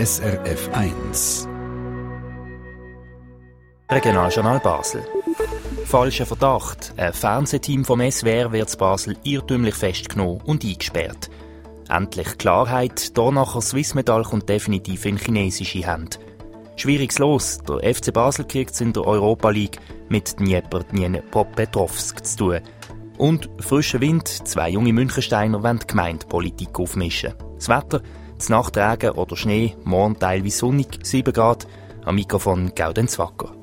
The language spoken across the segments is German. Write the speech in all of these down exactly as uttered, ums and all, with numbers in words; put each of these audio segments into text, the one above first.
S R F eins. Regionaljournal Basel. Falscher Verdacht. Ein Fernsehteam vom S W R wird in Basel irrtümlich festgenommen und eingesperrt. Endlich Klarheit. Dornacher Swissmetall kommt definitiv in chinesische Hände. Schwieriges Los. Der F C Basel kriegt es in der Europa League mit Dnieper Dnipropetrovsk zu tun. Und frischer Wind. Zwei junge Münchensteiner wollen die Gemeindepolitik aufmischen. Das Wetter. Die Nacht Regen oder Schnee. Morgen teilweise sonnig. sieben Grad. Am Mikrofon Gaudenz Wacker.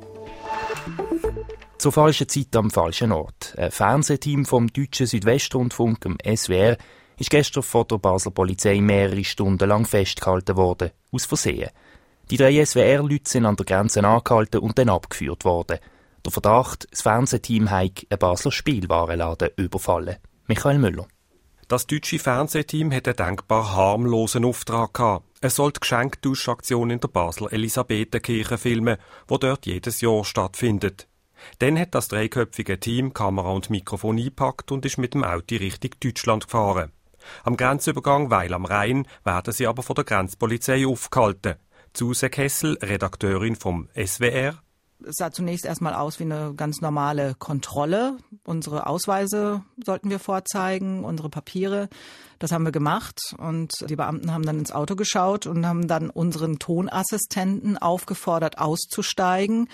Zur falschen Zeit am falschen Ort. Ein Fernsehteam vom deutschen Südwestrundfunk, dem S W R, ist gestern von der Basler Polizei mehrere Stunden lang festgehalten worden, aus Versehen. Die drei S W R-Leute sind an der Grenze angehalten und dann abgeführt worden. Der Verdacht, das Fernsehteam habe einen Basler Spielwarenladen überfallen. Michael Müller. Das deutsche Fernsehteam hat einen denkbar harmlosen Auftrag gehabt. Es soll die Geschenktauschaktion in der Basler Elisabethenkirche filmen, die dort jedes Jahr stattfindet. Dann hat das dreiköpfige Team Kamera und Mikrofon eingepackt und ist mit dem Auto Richtung Deutschland gefahren. Am Grenzübergang Weil am Rhein werden sie aber von der Grenzpolizei aufgehalten. Suse Kessel, Redakteurin vom S W R. Es sah zunächst erstmal aus wie eine ganz normale Kontrolle. Unsere Ausweise sollten wir vorzeigen, unsere Papiere. Das haben wir gemacht und die Beamten haben dann ins Auto geschaut und haben dann unseren Tonassistenten aufgefordert, auszusteigen.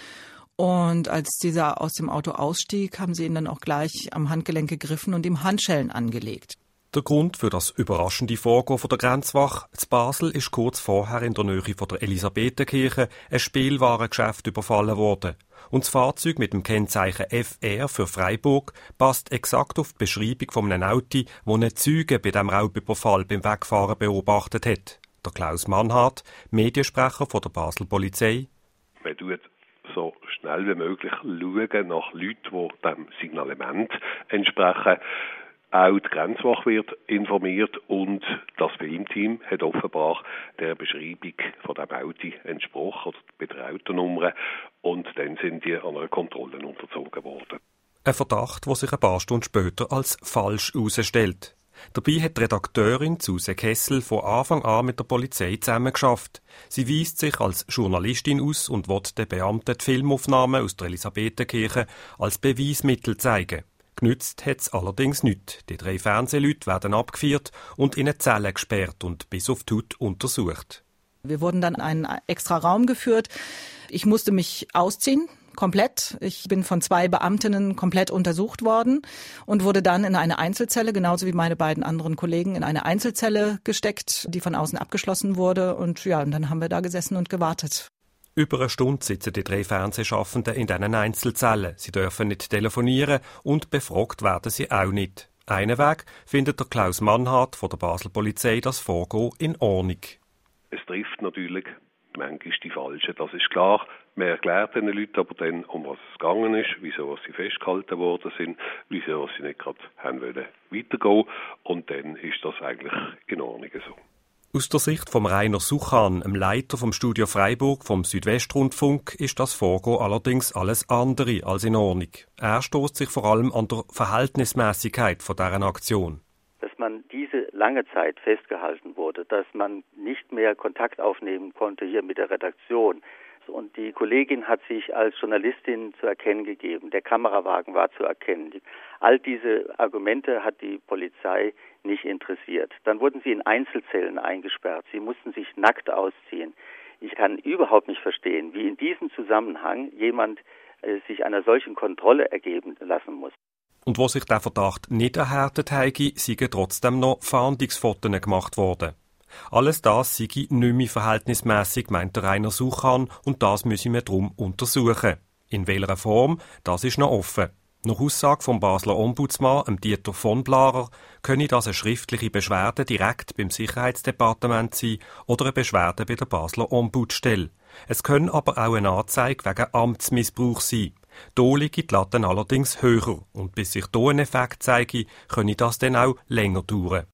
Und als dieser aus dem Auto ausstieg, haben sie ihn dann auch gleich am Handgelenk gegriffen und ihm Handschellen angelegt. Der Grund für das überraschende Vorgehen von der Grenzwache in Basel ist kurz vorher in der Nähe von der Elisabethenkirche ein Spielwarengeschäft überfallen worden. Und das Fahrzeug mit dem Kennzeichen F R für Freiburg passt exakt auf die Beschreibung von einem Auto, das ein Zeuge bei diesem Raubüberfall beim Wegfahren beobachtet hat. Der Klaus Mannhardt, Mediensprecher von der Basel Polizei. Man tut so schnell wie möglich schauen nach Leuten, die dem Signalement entsprechen. Auch die Grenzwache wird informiert und das Filmteam hat offenbar der Beschreibung von dem Auto entsprochen, oder bei der Autonummer, und dann sind die an einer Kontrolle unterzogen worden. Ein Verdacht, der sich ein paar Stunden später als falsch herausstellt. Dabei hat die Redakteurin Suse Kessel von Anfang an mit der Polizei zusammengearbeitet. Sie weist sich als Journalistin aus und will den Beamten die Filmaufnahmen aus der Elisabethenkirche als Beweismittel zeigen. Genützt hat es allerdings nichts. Die drei Fernsehleute werden abgeführt und in eine Zelle gesperrt und bis auf die Haut untersucht. Wir wurden dann in einen extra Raum geführt. Ich musste mich ausziehen, komplett. Ich bin von zwei Beamtinnen komplett untersucht worden und wurde dann in eine Einzelzelle, genauso wie meine beiden anderen Kollegen, in eine Einzelzelle gesteckt, die von außen abgeschlossen wurde. Und ja, und dann haben wir da gesessen und gewartet. Über eine Stunde sitzen die drei Fernsehschaffenden in diesen Einzelzellen. Sie dürfen nicht telefonieren und befragt werden sie auch nicht. Einen Weg findet der Klaus Mannhardt von der Basel Polizei das Vorgehen in Ordnung. Es trifft natürlich manchmal die Falschen, das ist klar. Man erklärt den Leuten aber dann, um was es gegangen ist, wieso sie festgehalten worden sind, wieso sie nicht gerade haben wollen weitergehen. Und dann ist das eigentlich in Ordnung so. Aus der Sicht von Rainer Suchan, dem Leiter vom Studio Freiburg vom Südwestrundfunk, ist das Vorgehen allerdings alles andere als in Ordnung. Er stößt sich vor allem an der Verhältnismäßigkeit von deren Aktion. Dass man diese lange Zeit festgehalten wurde, dass man nicht mehr Kontakt aufnehmen konnte hier mit der Redaktion. Und die Kollegin hat sich als Journalistin zu erkennen gegeben. Der Kamerawagen war zu erkennen. All diese Argumente hat die Polizei nicht interessiert. Dann wurden sie in Einzelzellen eingesperrt. Sie mussten sich nackt ausziehen. Ich kann überhaupt nicht verstehen, wie in diesem Zusammenhang jemand äh, sich einer solchen Kontrolle ergeben lassen muss. Und wo sich der Verdacht nicht erhärtet habe, seien trotzdem noch Fahndungsfotos gemacht worden. Alles das sei nicht mehr verhältnismässig, meint Rainer Suchan, und das müssen wir darum untersuchen. In welcher Form, das ist noch offen. Nach Aussage vom Basler Ombudsmann, Dieter von Blarer, könne das eine schriftliche Beschwerde direkt beim Sicherheitsdepartement sein oder eine Beschwerde bei der Basler Ombudsstelle. Es können aber auch eine Anzeige wegen Amtsmissbrauch sein. Hier liegt die Latte allerdings höher und bis sich hier ein Effekt zeige, könne das dann auch länger dauern.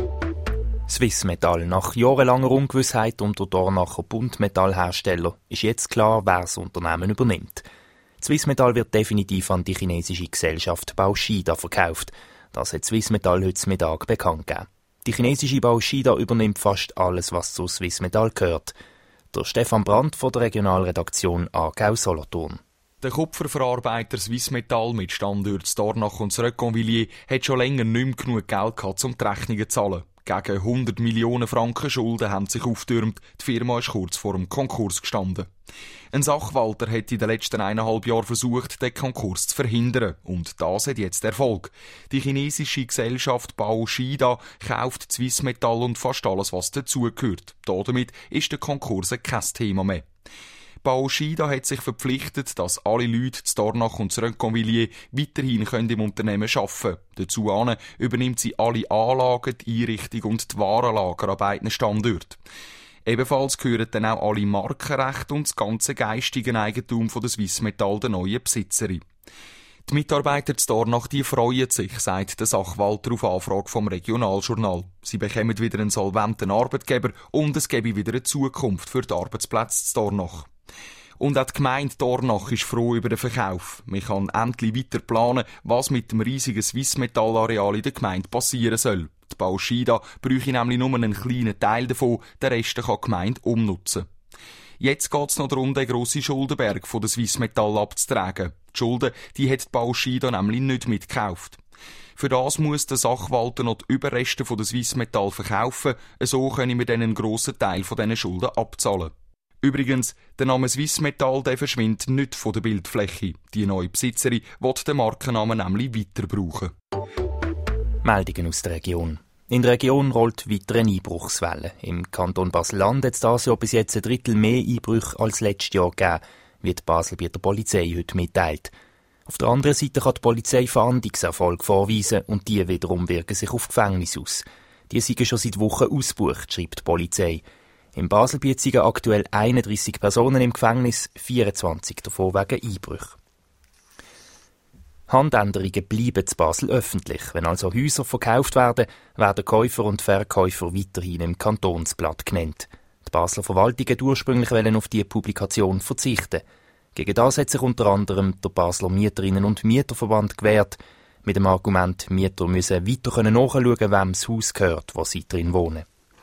Swissmetall. Nach jahrelanger Ungewissheit um den Dornacher Buntmetallhersteller ist jetzt klar, wer das Unternehmen übernimmt. Swissmetall wird definitiv an die chinesische Gesellschaft Baoshida verkauft. Das hat Swissmetall heute Mittag bekannt gegeben. Die chinesische Baoshida übernimmt fast alles, was zu Swissmetall gehört. Der Stefan Brandt von der Regionalredaktion Aargau-Solothurn. Der Kupferverarbeiter Swissmetall mit Standort Dornach und Reconvilliers hat schon länger nicht mehr genug Geld gehabt, um die Rechnungen zu zahlen. Gegen hundert Millionen Franken Schulden haben sich auftürmt. Die Firma ist kurz vor dem Konkurs gestanden. Ein Sachwalter hat in den letzten eineinhalb Jahren versucht, den Konkurs zu verhindern. Und das hat jetzt Erfolg. Die chinesische Gesellschaft Baoshida kauft Swissmetall und fast alles, was dazugehört. Damit ist der Konkurs kein Thema mehr. Baoshida hat sich verpflichtet, dass alle Leute zu Dornach und zu Reconvilliers weiterhin können im Unternehmen arbeiten können. Dazu übernimmt sie alle Anlagen, die Einrichtung und die Warenlager an beiden Standorten. Ebenfalls gehören dann auch alle Markenrechte und das ganze geistige Eigentum von der Swissmetall der neuen Besitzerin. Die Mitarbeiter zu Dornach die freuen sich, sagt der Sachwalter auf Anfrage vom Regionaljournal. Sie bekommen wieder einen solventen Arbeitgeber und es gebe wieder eine Zukunft für die Arbeitsplätze zu Dornach. Und auch die Gemeinde Dornach ist froh über den Verkauf. Man kann endlich weiter planen, was mit dem riesigen Swissmetall-Areal in der Gemeinde passieren soll. Die Baoshida bräuchte nämlich nur einen kleinen Teil davon, den Rest kann die Gemeinde umnutzen. Jetzt geht es noch darum, den grossen Schuldenberg von der Swissmetall abzutragen. Die Schulden die hat die Baoshida nämlich nicht mitgekauft. Für das muss der Sachwalter noch die Überreste von der Swissmetall verkaufen, so können wir dann einen grossen Teil von diesen Schulden abzahlen. Übrigens, der Name Swissmetall der verschwindet nicht von der Bildfläche. Die neue Besitzerin will den Markennamen nämlich weiter brauchen. Meldungen aus der Region. In der Region rollt weiter eine Einbruchswelle. Im Kanton Basel-Land hat es dieses Jahr bis jetzt ein Drittel mehr Einbrüche als letztes Jahr gegeben, wie die Baselbieter Polizei heute mitteilt. Auf der anderen Seite kann die Polizei Fahndungserfolg vorweisen und die wiederum wirken sich auf Gefängnisse aus. Die sind schon seit Wochen ausgebucht, schreibt die Polizei. Im Baselbiet sind aktuell einunddreissig Personen im Gefängnis, vierundzwanzig davon wegen Einbrüchen. Handänderungen bleiben zu Basel öffentlich. Wenn also Häuser verkauft werden, werden Käufer und Verkäufer weiterhin im Kantonsblatt genannt. Die Basler Verwaltung hat ursprünglich auf diese Publikation verzichten. Gegen das hat sich unter anderem der Basler Mieterinnen- und Mieterverband gewehrt, mit dem Argument, Mieter müssen weiter nachschauen, wem das Haus gehört, wo sie drin wohnen.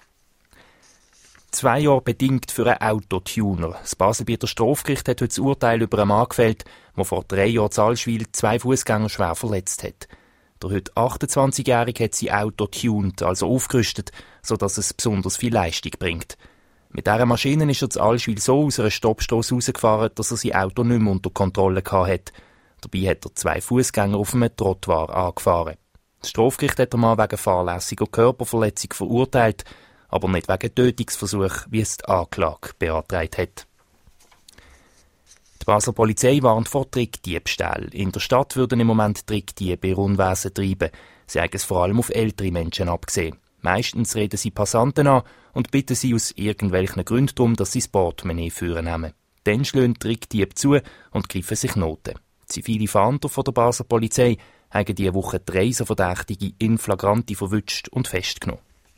Zwei Jahre bedingt für einen Autotuner. Das Baselbieter Strafgericht hat heute das Urteil über einen Mann gefällt, der vor drei Jahren in Allschwil zwei Fußgänger schwer verletzt hat. Der heute achtundzwanzigjährige hat sein Auto tuned, also aufgerüstet, sodass es besonders viel Leistung bringt. Mit dieser Maschine ist er zu Allschwil so aus einer Stoppstrasse rausgefahren, dass er sein Auto nicht mehr unter Kontrolle hatte. Dabei hat er zwei Fußgänger auf einem Trottoir angefahren. Das Strafgericht hat den Mann wegen fahrlässiger Körperverletzung verurteilt, aber nicht wegen Tötungsversuch, wie es die Anklage beantragt hat. Die Basler Polizei warnt vor Trickdiebstählen. In der Stadt würden im Moment Trickdiebe ihr Unwesen treiben. Sie haben es vor allem auf ältere Menschen abgesehen. Meistens reden sie Passanten an und bitten sie aus irgendwelchen Gründen darum, dass sie das Portemonnaie führen nehmen. Dann schlagen Trickdiebe zu und greifen sich Noten. Zivile Fahnder von der Basler Polizei haben diese Woche drei Verdächtige in flagranti verwünscht und festgenommen.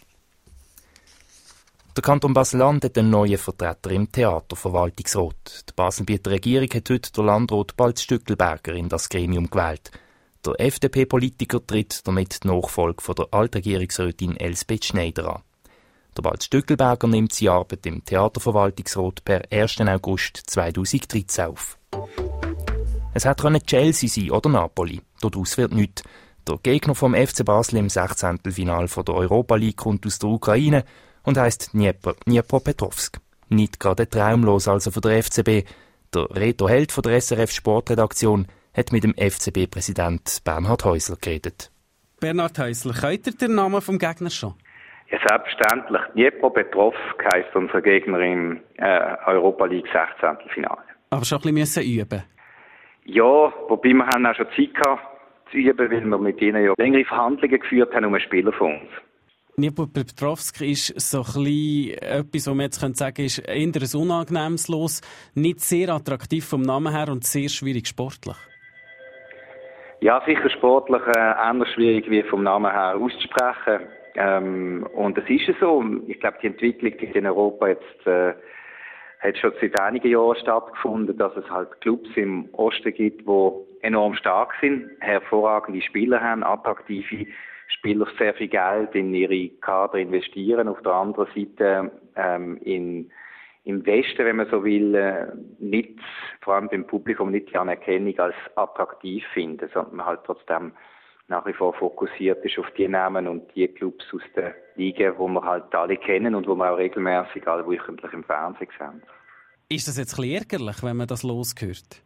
Der Kanton Basel-Land hat einen neuen Vertreter im Theaterverwaltungsrat. Die Baselbieter Regierung hat heute den Landrat Balz Stückelberger in das Gremium gewählt. Der F D P-Politiker tritt damit die Nachfolge von der Altregierungsrätin Elsbeth Schneider an. Der Balz Stückelberger nimmt seine Arbeit im Theaterverwaltungsrat per ersten August zweitausenddreizehn auf. Es hätte Chelsea sein oder Napoli. Daraus wird nichts. Der Gegner vom F C Basel im Sechzehntelfinal der Europa League kommt aus der Ukraine und heisst Dnipropetrovsk. Nicht gerade traumlos also für den F C B. Der Reto Held von der S R F Sportredaktion hat mit dem F C B-Präsident Bernhard Häusler geredet. Bernhard Häusler, kennt ihr den Namen vom Gegner schon? Ja, selbstverständlich. Dnipropetrovsk heisst unser Gegner im äh, Europa League Sechzehntelfinale. Aber schon ein bisschen üben. Ja, wobei wir haben auch schon Zeit gehabt zu üben, weil wir mit ihnen ja längere Verhandlungen geführt haben um einen Spieler von uns. Dnipropetrovsk ist so ein bisschen etwas, was man jetzt sagen könnte, ist eher ein unangenehmes Los, nicht sehr attraktiv vom Namen her und sehr schwierig sportlich. Ja, sicher sportlich äh, ähnlich schwierig wie vom Namen her auszusprechen. Ähm, und es ist ja so, ich glaube, die Entwicklung in Europa jetzt äh, hat schon seit einigen Jahren stattgefunden, dass es halt Clubs im Osten gibt, die enorm stark sind, hervorragende Spieler haben, attraktive Spieler sehr viel Geld in ihre Kader investieren, auf der anderen Seite ähm, in, im Westen, wenn man so will, äh, nicht, vor allem beim Publikum, nicht die Anerkennung als attraktiv finden, sondern man halt trotzdem nach wie vor fokussiert ist auf die Namen und die Clubs aus der Liga, wo wir halt alle kennen und wo wir auch regelmäßig alle wöchentlich im Fernsehen sehen. Ist das jetzt ein bisschen ärgerlich, wenn man das loshört?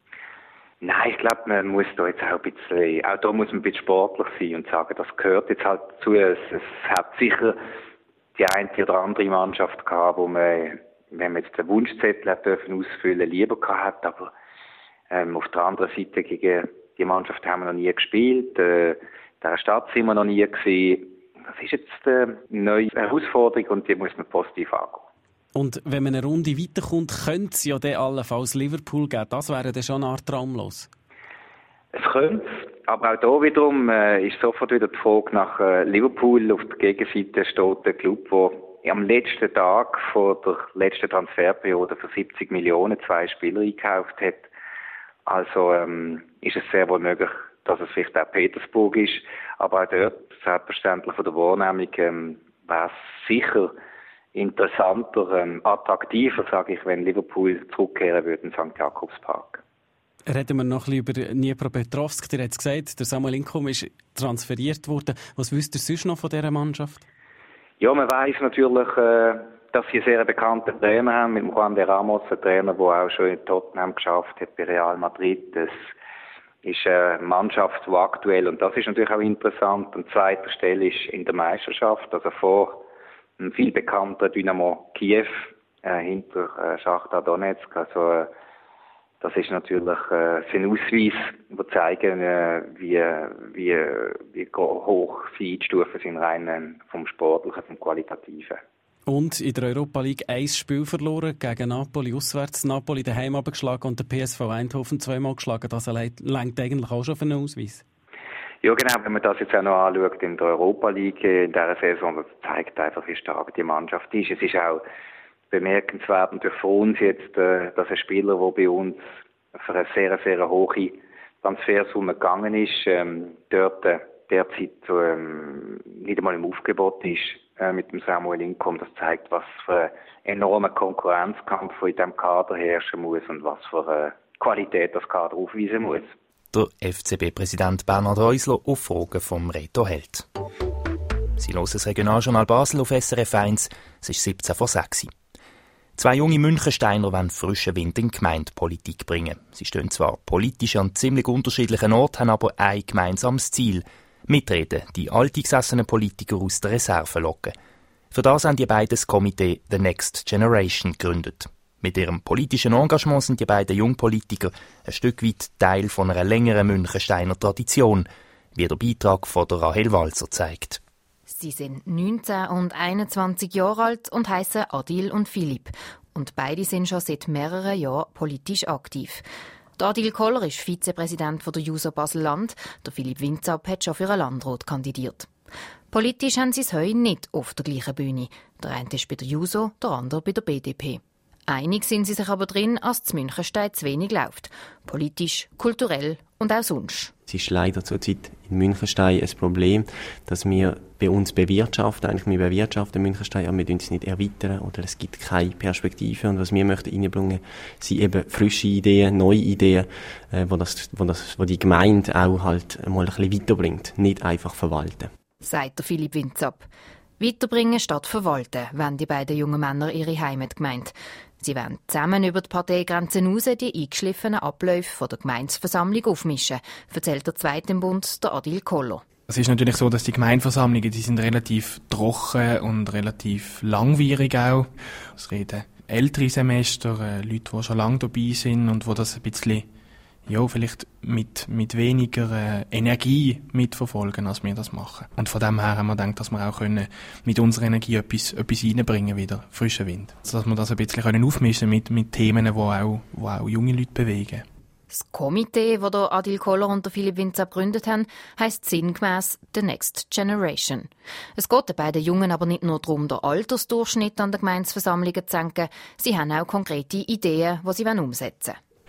Nein, ich glaube, man muss da jetzt auch ein bisschen, auch da muss man ein bisschen sportlich sein und sagen, das gehört jetzt halt dazu. Es, es hat sicher die eine oder andere Mannschaft gehabt, wo man, wenn man jetzt den Wunschzettel hat dürfen ausfüllen, lieber gehabt hat, aber ähm, auf der anderen Seite gegen die Mannschaft haben wir noch nie gespielt, äh, der Stadt sind wir noch nie gesehen. Das ist jetzt äh, eine neue Herausforderung und die muss man positiv angehen. Und wenn man eine Runde weiterkommt, könnte es ja dann allenfalls Liverpool geben. Das wäre dann schon eine Art traumlos. Es könnte, aber auch hier wiederum äh, ist sofort wieder die Frage nach äh, Liverpool. Auf der Gegenseite steht der Club, der am letzten Tag vor der letzten Transferperiode für siebzig Millionen zwei Spieler eingekauft hat. Also ähm, ist es sehr wohl möglich, dass es vielleicht auch Petersburg ist. Aber auch dort, selbstverständlich von der Wahrnehmung, ähm, wäre es sicher interessanter, ähm, attraktiver, sage ich, wenn Liverpool zurückkehren würde in Sankt Jakobspark. Reden wir noch ein bisschen über Dnipropetrovsk. Der hat es gesagt, der Samuel Inkom ist transferiert worden. Was wisst ihr sonst noch von dieser Mannschaft? Ja, man weiss natürlich, äh, dass sie einen sehr bekannten Trainer haben, mit Juan de Ramos, ein Trainer, der auch schon in Tottenham geschafft hat, bei Real Madrid. Das ist eine Mannschaft, die aktuell, und das ist natürlich auch interessant, an zweiter Stelle ist in der Meisterschaft, also vor ein viel bekannter Dynamo Kiew, äh, hinter äh, Schachtar Donetsk. Also, äh, das ist natürlich äh, ein Ausweis, der zeigen, äh, wie, wie, wie hoch sie einstufen sind, rein äh, vom Sportlichen, vom Qualitativen. Und in der Europa League ein Spiel verloren gegen Napoli auswärts. Napoli daheim abgeschlagen und der P S V Eindhoven zweimal geschlagen. Das reicht eigentlich auch schon für einen Ausweis. Ja, genau. Wenn man das jetzt auch noch anschaut in der Europa League in dieser Saison, das zeigt einfach, wie stark die Mannschaft ist. Es ist auch bemerkenswert und für uns jetzt, dass ein Spieler, der bei uns für eine sehr, sehr hohe Transfersumme gegangen ist, ähm, dort äh, derzeit ähm, nicht einmal im Aufgebot ist äh, mit dem Samuel Inkom. Das zeigt, was für einen enormen Konkurrenzkampf in diesem Kader herrschen muss und was für eine Qualität das Kader aufweisen muss. Der F C B-Präsident Bernhard Häusler auf Fragen vom Reto Held. Sie hören das Regionaljournal Basel auf S R F eins. Es ist siebzehn vor sechs. Zwei junge Münchensteiner wollen frischen Wind in die Gemeindepolitik bringen. Sie stehen zwar politisch an ziemlich unterschiedlichen Orten, haben aber ein gemeinsames Ziel. Mitreden, die alteingesessenen Politiker aus der Reserve locken. Für das haben die beiden das Komitee The Next Generation gegründet. Mit ihrem politischen Engagement sind die beiden Jungpolitiker ein Stück weit Teil von einer längeren Münchensteiner Tradition, wie der Beitrag von der Rahel Walser zeigt. Sie sind neunzehn und einundzwanzig Jahre alt und heissen Adil und Philipp. Und beide sind schon seit mehreren Jahren politisch aktiv. Der Adil Koller ist Vizepräsident der Juso Basel-Land. Der Philipp Winzab hat schon für einen Landrat kandidiert. Politisch haben sie es heute nicht auf der gleichen Bühne. Der eine ist bei der Juso, der andere bei der B D P. Einig sind sie sich aber drin, dass das Münchenstein zu wenig läuft. Politisch, kulturell und auch sonst. Es ist leider zurzeit in Münchenstein ein Problem, dass wir bei uns bewirtschaften, eigentlich wir bewirtschaften Münchenstein, aber wir tun es nicht erweitern oder es gibt keine Perspektive. Und was wir möchten reinbringen, sind eben frische Ideen, neue Ideen, äh, wo, das, wo, das, wo die Gemeinde auch halt mal ein bisschen weiterbringt, nicht einfach verwalten. Sagt der Philipp Winzab. Weiterbringen statt verwalten, wollen die beiden jungen Männer ihre Heimatgemeinde. Sie wollen zusammen über die Parteigrenzen hinaus die eingeschliffenen Abläufe von der Gemeindeversammlung aufmischen, erzählt der Zweite im Bund, der Adil Koller. Es ist natürlich so, dass die Gemeindeversammlungen, die sind relativ trocken und relativ langwierig auch. Es reden ältere Semester, äh, Leute, die schon lange dabei sind und die das ein bisschen, ja, vielleicht mit, mit weniger äh, Energie mitverfolgen, als wir das machen. Und von dem her haben wir gedacht, dass wir auch können mit unserer Energie etwas, etwas reinbringen wieder, frischen Wind. Also, dass wir das ein bisschen können aufmischen mit, mit Themen, die auch, die auch junge Leute bewegen. Das Komitee, das der Adil Koller und der Philipp Winzab gegründet haben, heisst sinngemäss The Next Generation. Es geht den beiden Jungen aber nicht nur darum, den Altersdurchschnitt an den Gemeindeversammlungen zu senken, sie haben auch konkrete Ideen, die sie umsetzen wollen.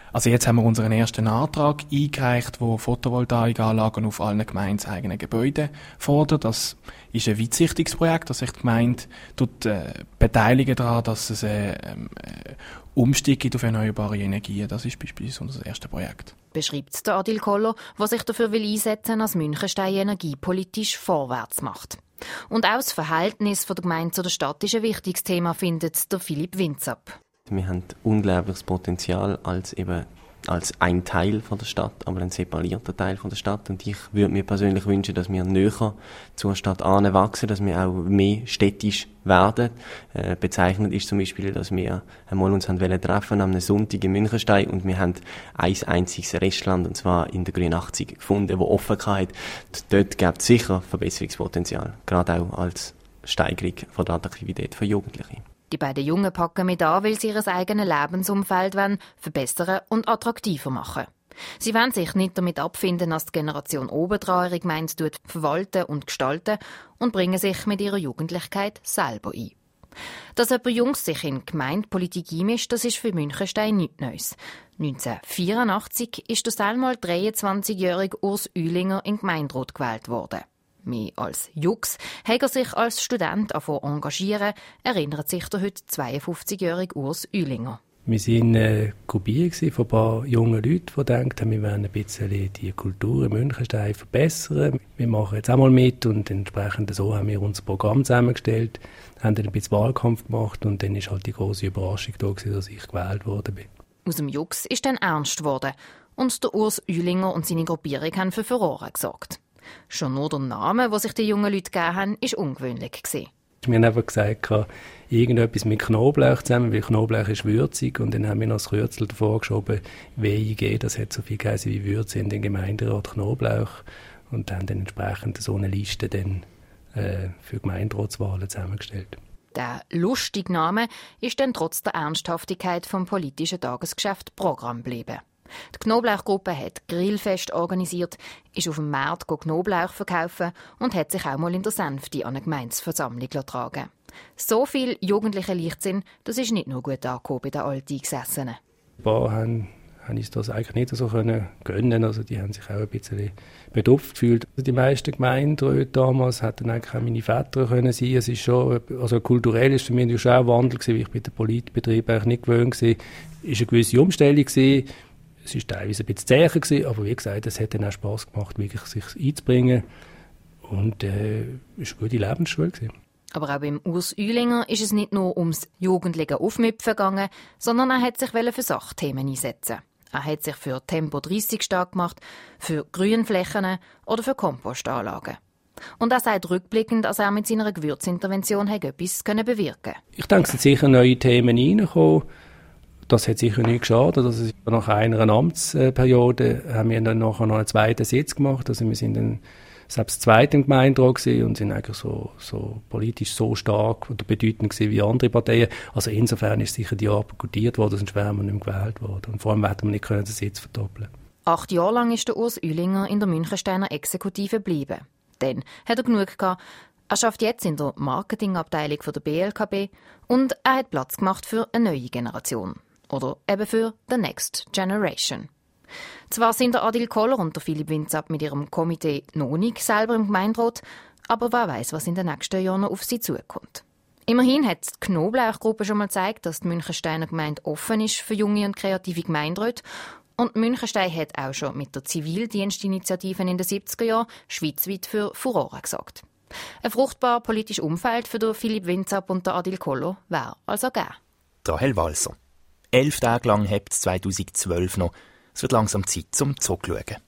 Also jetzt haben wir unseren ersten Antrag eingereicht, der Photovoltaikanlagen auf allen gemeindeeigenen Gebäuden fordert. Das ist ein weitsichtiges Projekt, das sich die Gemeinde tut, äh, beteiligen daran, dass es eine äh, Umstieg gibt auf erneuerbare Energien. Das ist beispielsweise unser erstes Projekt. Beschreibt der Adil Koller, der sich dafür will einsetzen, dass Münchenstein energiepolitisch vorwärts macht. Und auch das Verhältnis von der Gemeinde zu der Stadt ist ein wichtiges Thema, findet der Philipp Winzap. Wir haben unglaubliches Potenzial als eben als ein Teil von der Stadt, aber ein separierter Teil von der Stadt. Und ich würde mir persönlich wünschen, dass wir näher zur Stadt anwachsen, dass wir auch mehr städtisch werden. Äh, bezeichnend ist zum Beispiel, dass wir einmal uns haben wollen treffen am Sonntag in Münchenstein und wir haben ein einziges Restaurant, und zwar in der Grünachtzig, gefunden, das offen hatte. Dort gibt es sicher Verbesserungspotenzial, gerade auch als Steigerung von der Attraktivität für Jugendliche. Die beiden Jungen packen mit an, weil sie ihr eigenes Lebensumfeld wollen, verbessern und attraktiver machen. Sie wollen sich nicht damit abfinden, dass die Generation obendran ihre Gemeinde verwalten und gestalten und bringen sich mit ihrer Jugendlichkeit selber ein. Dass jemand Jungs sich in Gemeindepolitik einmischt, das ist für Münchenstein nichts Neues. neunzehnhundertvierundachtzig ist der selmal dreiundzwanzigjährige Urs Uehlinger in Gemeinderat gewählt worden. Mehr als Jux hat er sich als Student engagieren, erinnert sich der heute zweiundfünfzigjährige Urs Uehlinger. Wir waren eine Gruppe von ein paar jungen Leuten, die denken, wir wollen ein bisschen die Kultur in Münchenstein verbessern. Wir machen jetzt auch mal mit und entsprechend so haben wir unser Programm zusammengestellt, haben dann ein bisschen Wahlkampf gemacht und dann war halt die grosse Überraschung da, dass ich gewählt worden bin. Aus dem Jux ist dann ernst geworden und der Urs Uehlinger und seine Gruppierung haben für Furore gesorgt. Schon nur der Name, den sich die jungen Leute gegeben haben, war ungewöhnlich. Wir haben einfach gesagt, irgendetwas mit Knoblauch zusammen, weil Knoblauch ist würzig. Und dann haben wir noch das Kürzel davor geschoben, W I G, das hat so viel geheißen wie Würze in den Gemeinderat Knoblauch. Und haben dann entsprechend so eine Liste dann, äh, für Gemeinderatswahlen zusammengestellt. Der lustige Name ist dann trotz der Ernsthaftigkeit vom politischen Tagesgeschäft Programm geblieben. Die Knoblauchgruppe hat Grillfest organisiert, ist auf dem Markt Knoblauch verkaufen und hat sich auch mal in der Sänfte an eine Gemeindeversammlung getragen. So viel jugendlicher Leichtsinn, das ist nicht nur gut angekommen bei den Alteingesessenen. Ein paar haben, haben uns das eigentlich nicht so können gönnen, also die haben sich auch ein bisschen bedrückt gefühlt. Die meisten Gemeinderäte damals hätten eigentlich auch meine Väter können sein. Es ist schon, also kulturell ist für mich schon ein Wandel gewesen, weil ich bei den Politbetrieben eigentlich nicht gewöhnt war. Es war eine gewisse Umstellung gewesen. Es war teilweise ein bisschen zäher gewesen, aber wie gesagt, es hat dann auch Spass gemacht, wirklich sich einzubringen. Und äh, es war eine gute Lebensschule gewesen. Aber auch beim Urs Uehlinger ist es nicht nur ums jugendliche Aufmüpfen gegangen, sondern er hat sich für Sachthemen einsetzen. Er hat sich für Tempo dreißig stark gemacht, für Grünflächen oder für Kompostanlagen. Und er sagt rückblickend, dass er mit seiner Gewürzintervention etwas bewirken konnte. Ich denke, es sind sicher neue Themen reingekommen. Das hat sicher nicht geschadet. Also nach einer Amtsperiode haben wir dann nachher noch einen zweiten Sitz gemacht. Also wir sind dann selbst zweit im Gemeinderat gewesen und sind eigentlich so, so politisch so stark oder bedeutend gewesen wie andere Parteien. Also insofern ist sicher die Arbeit gutiert worden, sonst wären wir nicht mehr gewählt worden. Und vor allem hätten wir nicht können den Sitz verdoppeln. Acht Jahre lang ist der Urs Uehlinger in der Münchensteiner Exekutive geblieben. Dann hat er genug gehabt. Er arbeitet jetzt in der Marketingabteilung der B L K B und er hat Platz gemacht für eine neue Generation. Oder eben für The Next Generation. Zwar sind der Adil Koller und der Philipp Winzap mit ihrem Komitee noch nicht selber im Gemeinderat, aber wer weiß, was in den nächsten Jahren noch auf sie zukommt. Immerhin hat die Knoblauchgruppe schon mal gezeigt, dass die Münchensteiner Gemeinde offen ist für junge und kreative Gemeinderäte. Und Münchenstein hat auch schon mit der Zivildienstinitiative in den siebziger Jahren schweizweit für Furore gesorgt. Ein fruchtbares politisches Umfeld für den Philipp Winzap und den Adil Koller wäre also gegeben. Rahel Walser. Elf Tage lang hebt es zweitausendzwölf noch. Es wird langsam Zeit zum Zurückschauen.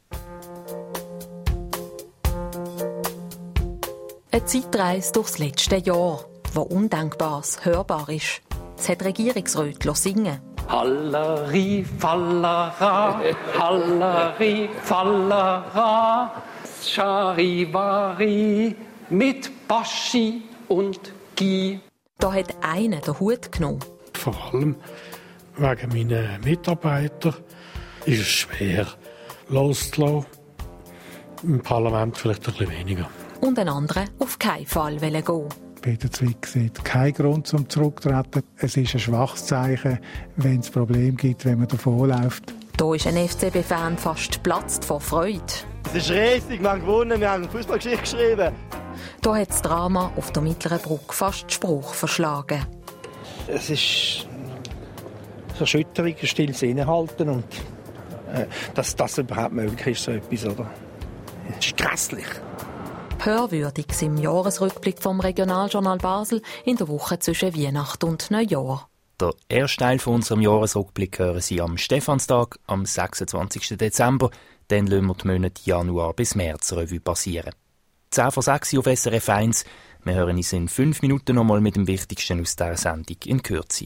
Eine Zeitreise durchs letzte Jahr, wo Undenkbares hörbar ist. Es hat Regierungsräte singen. Halleri, Fallera, Halleri, Fallera, Charivari mit Baschi und Gi. Da hat einer den Hut genommen. Vor allem wegen meiner Mitarbeiter ist es schwer loszulassen. Im Parlament vielleicht ein bisschen weniger. Und ein anderer auf keinen Fall gehen. Peter Zwick sieht keinen Grund zum Zurücktreten. Es ist ein schwaches Zeichen, wenn es Probleme gibt, wenn man davonläuft. Da ist ein F C B-Fan fast geplatzt vor Freude. Es ist riesig, wir haben gewonnen, wir haben eine Fußballgeschichte geschrieben. Da hat das Drama auf der Mittleren Brücke fast Spruch verschlagen. Es ist eine Erschütterung, ein stilles Innehalten und äh, dass das überhaupt möglich ist, so etwas, oder? Es ist grässlich. Hörwürdig im Jahresrückblick vom Regionaljournal Basel in der Woche zwischen Weihnachten und Neujahr. Der erste Teil von unserem Jahresrückblick hören Sie am Stephanstag, am sechsundzwanzigsten Dezember. Dann lassen wir die Monate Januar bis März Revue passieren. zehn vor sechs auf S R F eins. Wir hören uns in fünf Minuten nochmal mit dem Wichtigsten aus dieser Sendung in Kürze.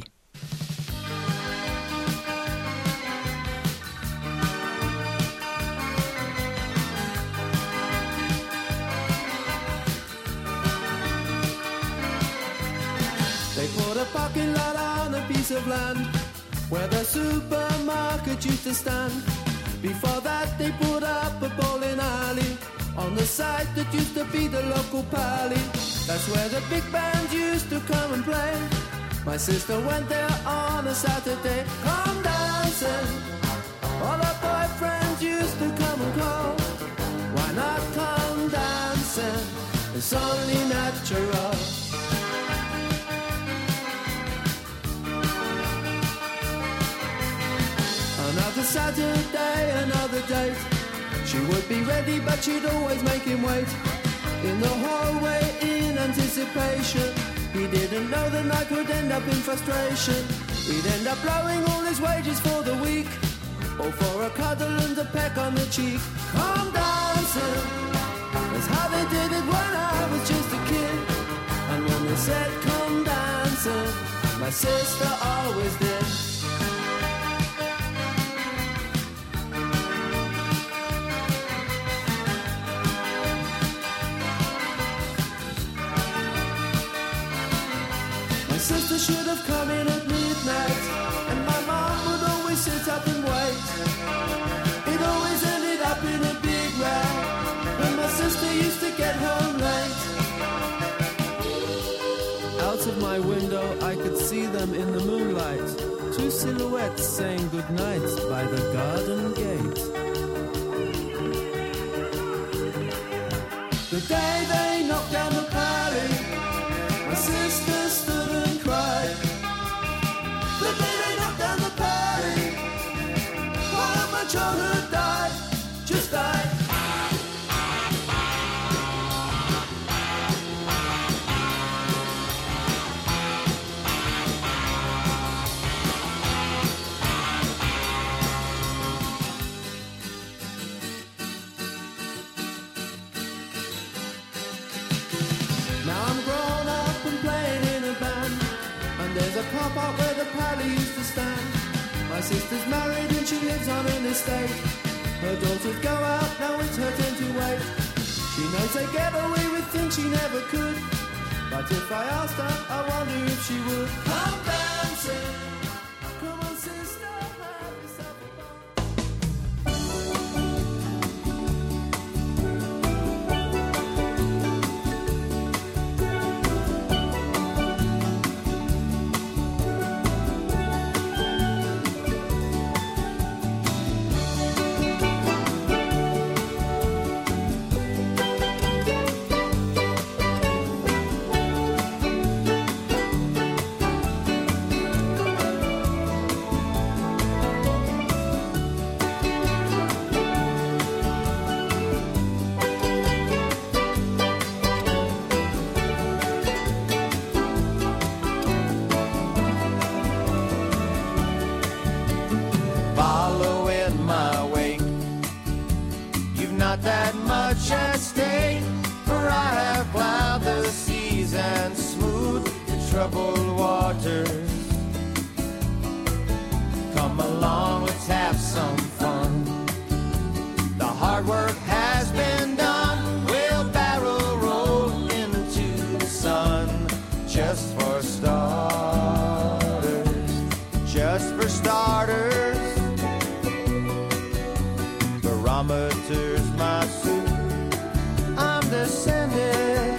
They put a parking lot on a piece of land where the supermarket used to stand. Before that they put up a bowling alley on the site that used to be the local pally. That's where the big band used to come and play. My sister went there on a Saturday. Come dancing, all her boyfriends used to come and call. Why not come dancing? It's only natural. Another Saturday, another date. She would be ready, but she'd always make him wait. In the hallway, in anticipation. He didn't know the night would end up in frustration. He'd end up blowing all his wages for the week, or for a cuddle and a peck on the cheek. Come dancing, that's how they did it when I was just a kid. And when they said come dancing, my sister always did. Sister should have come in at midnight, and my mom would always sit up and wait. It always ended up in a big row when my sister used to get home late. Out of my window I could see them in the moonlight, two silhouettes saying goodnight by the garden gate. The day they knocked down the pally, my sister stood and cried. The day they knocked down the party, all of my childhood died, just died. Now I'm grown up and playing in a band, and there's a car park where the pally used to stand. My sister's married and she lives on an estate. Her daughters go out, now it's her turn to wait. She knows they get away with things she never could, but if I asked her, I wonder if she would. Come dancing, come on sister, have yourself a that much at stake, for I have plowed the seas and smoothed the troubled waters. Come along, let's have some fun. The hard work has been done. We'll barrel roll into the sun. Just for starters, just for starters. Barometers my suit, I'm descended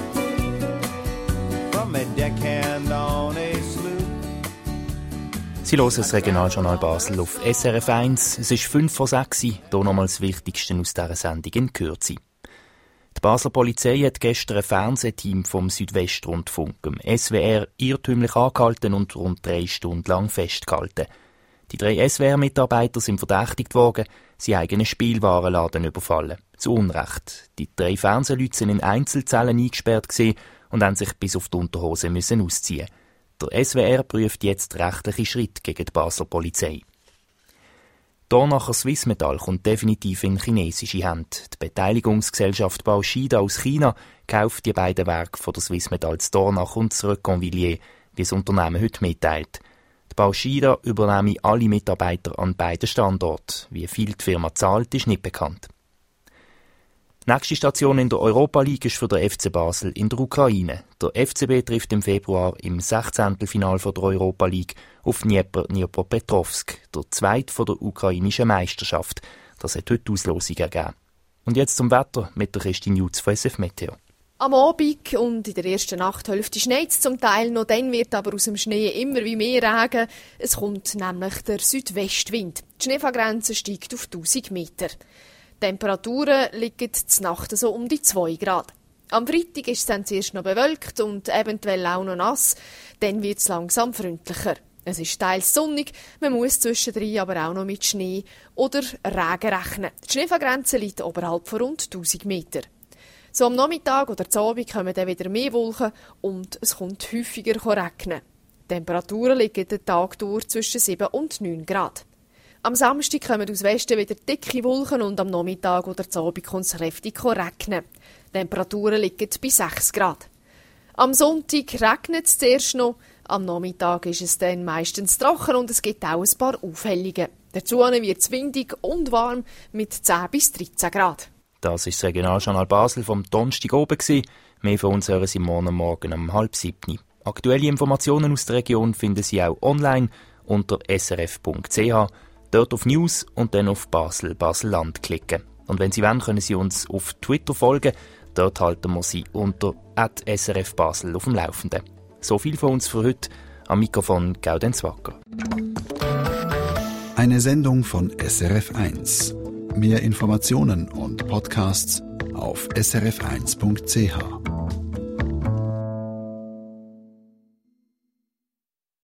from a deckhand on a sloop. Sie hören das Regionaljournal Basel auf S R F eins. Es ist fünf vor sechs. Hier nochmal das Wichtigste aus dieser Sendung in Kürze. Die Basler Polizei hat gestern ein Fernsehteam vom Südwestrundfunk, dem S W R, irrtümlich angehalten und rund drei Stunden lang festgehalten. Die drei S W R-Mitarbeiter sind verdächtigt worden, sie haben einen Spielwarenladen überfallen. Zu Unrecht. Die drei Fernsehleute sind in Einzelzellen eingesperrt gewesen und haben sich bis auf die Unterhose müssen ausziehen. Der S W R prüft jetzt rechtliche Schritte gegen die Basler Polizei. Dornacher Swissmetall kommt definitiv in chinesische Hände. Die Beteiligungsgesellschaft Baoshida aus China kauft die beiden Werke von der Swissmetall zu Dornach und zu Reconvilliers, wie das Unternehmen heute mitteilt. Die Baoshida übernehme alle Mitarbeiter an beiden Standorten. Wie viel die Firma zahlt, ist nicht bekannt. Die nächste Station in der Europa League ist für den F C Basel in der Ukraine. Der F C B trifft im Februar im Sechzehntelfinal der Europa League auf Dnieper Dnipropetrovsk, der zweite von der ukrainischen Meisterschaft. Das hat heute Auslosung gegeben. Und jetzt zum Wetter mit der Christine Jutz von S F Meteo. Am Abend und in der ersten Nachthälfte schneit es zum Teil noch, dann wird aber aus dem Schnee immer wie mehr Regen. Es kommt nämlich der Südwestwind. Die Schneefallgrenze steigt auf tausend Meter. Die Temperaturen liegen zur Nacht so um die zwei Grad. Am Freitag ist es dann zuerst noch bewölkt und eventuell auch noch nass, dann wird es langsam freundlicher. Es ist teils sonnig, man muss zwischendrin aber auch noch mit Schnee oder Regen rechnen. Die Schneefallgrenze liegt oberhalb von rund tausend Meter. So am Nachmittag oder zu Abend kommen dann wieder mehr Wolken und es kommt häufiger regnen. Die Temperaturen liegen den Tag durch zwischen sieben und neun Grad. Am Samstag kommen aus Westen wieder dicke Wolken und am Nachmittag oder zu Abend kommt es kräftig regnen. Die Temperaturen liegen bei sechs Grad. Am Sonntag regnet es zuerst noch, am Nachmittag ist es dann meistens trocken und es gibt auch ein paar Aufhellungen. Dazu wird es windig und warm mit zehn bis dreizehn Grad. Das war das Regionaljournal Basel vom Donnerstag oben. Mehr von uns hören Sie morgen Morgen um halb sieben. Aktuelle Informationen aus der Region finden Sie auch online unter s r f punkt c h. Dort auf News und dann auf Basel, Basel-Land klicken. Und wenn Sie wollen, können Sie uns auf Twitter folgen. Dort halten wir Sie unter at s r f basel auf dem Laufenden. So viel von uns für heute. Am Mikrofon Gaudenz Wacker. Eine Sendung von S R F eins. Mehr Informationen und Podcasts auf s r f eins punkt c h.